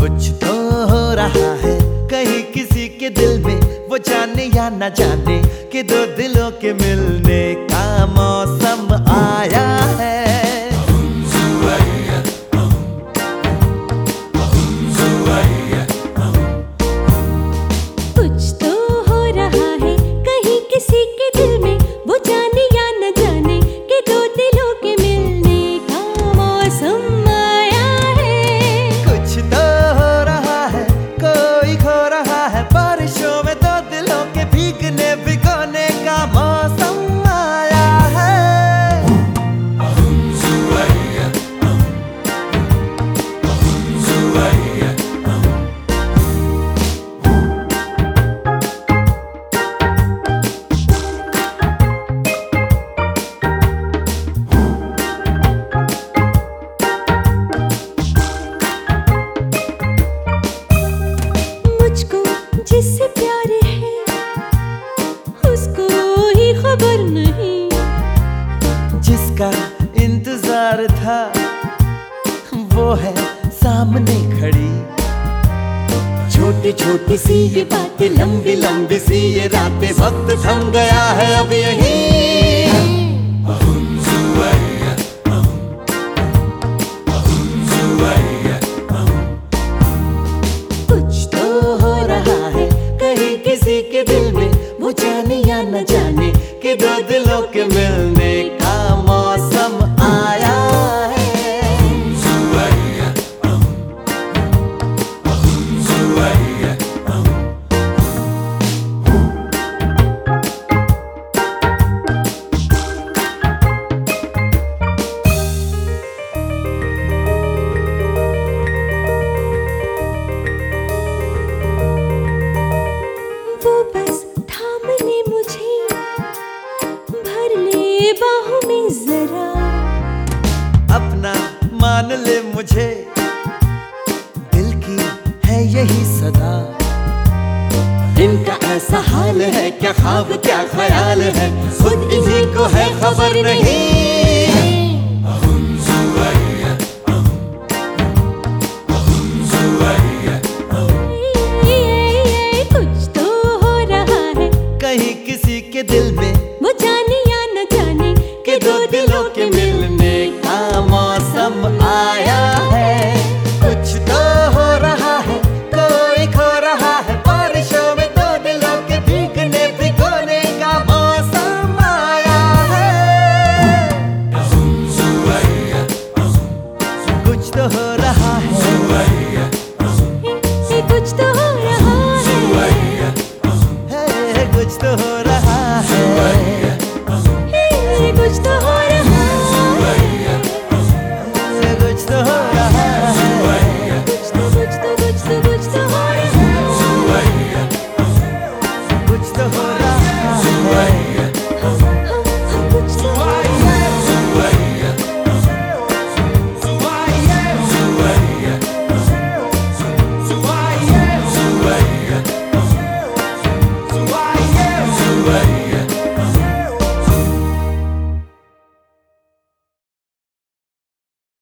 कुछ तो हो रहा है कहीं किसी के दिल में, वो जाने या ना जाने कि दो दिलों के मिलने का मौसम आया है। कुछ तो हो रहा है कहीं किसी के दिल में, वो जाने या न जाने कि दो दिलों के मिलने का मौसम आया है। कुछ तो हो रहा है, कोई खो रहा है, बारिशों में दो दिलों के भीगने भिगोने का मौसम आया है। मुझको जिससे प्यार है उसको ही खबर नहीं, जिसका इंतजार था वो है सामने खड़ी। छोटी छोटी सी ये बातें, लंबी लंबी सी ये रातें, वक्त थम गया है अब यहीं। कुछ तो हो रहा है कहीं किसी के दिल में, वो जाने या न जाने कि दो दिलों के मिलने का मौसम आया है। वो बस थाम ले मुझे, भर ले बाहों में जरा, अपना मान ले मुझे, दिल की है यही सदा। इनका ऐसा हाल है, क्या ख्वाब क्या ख्याल है, खुद इन्हीं को है खबर नहीं। कुछ तो हो रहा है कहीं किसी के दिल में, वो जाने या न जाने कि दो दिलों के मिलने का मौसम आया है। कुछ तो हो रहा है, कोई खो रहा है, बारिशों में दो दिलों के भीगने भिगोने का मौसम आया है। कुछ तो हो रहा है, कुछ तो हो रहा है, कुछ तो हो रहा है, कुछ तो हो रहा कुछ तो हो रहा है, कुछ तो हो रहा कुछ तो हो रहा है, कुछ तो हो रहा Right.